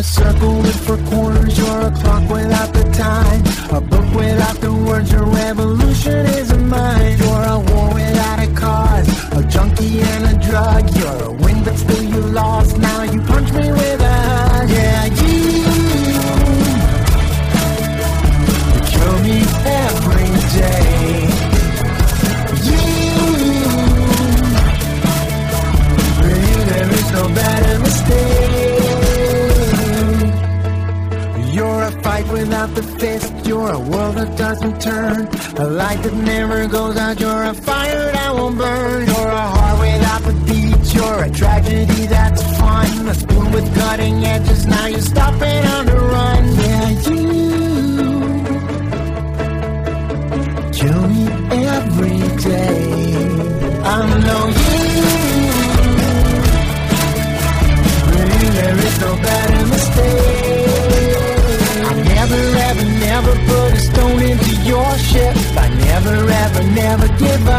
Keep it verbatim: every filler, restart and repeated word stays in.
circle with four corners, you're a clock without the time, a book without the words, your revolution is a mind. You're a war without a cause, a junkie and a drug. You're a win but still you lost, now you punch me with a hug. Yeah, you, you kill me every day. You, really there is no better mistake. You're a fight without the fist, you're a world that doesn't turn, a light that never goes out, you're a fire that won't burn. You're a heart without the beat, you're a tragedy that's fun, a spoon with cutting edges, now you're stopping on the run. Yeah, you kill me every day. I know you, really there is no better mistake. Never ever, never put a stone into your ship. I never ever, never give